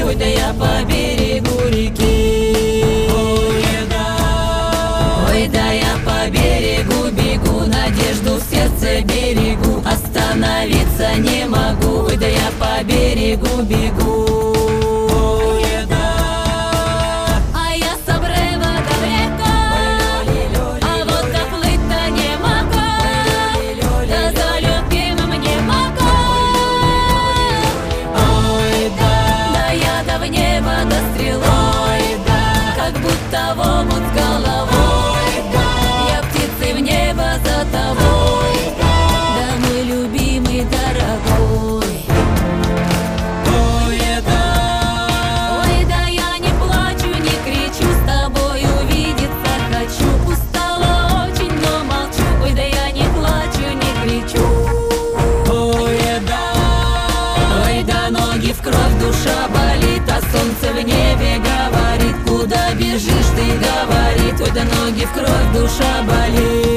ой, да я по берегу реки. Ой, да я по берегу бегу, надежду в сердце берегу, остановиться не могу, ой, да я по берегу бегу. В омут с головой, я птицей в небо за тобой, да, мой любимый, дорогой. Ой, да я не плачу, не кричу, с тобой увидеться хочу. Устала очень, но молчу, ой, да я не плачу, не кричу. Ой, да ноги в кровь, душа болит, а солнце в небе говорит: куда бежишь ты, говорит, ой, да ноги в кровь, душа болит.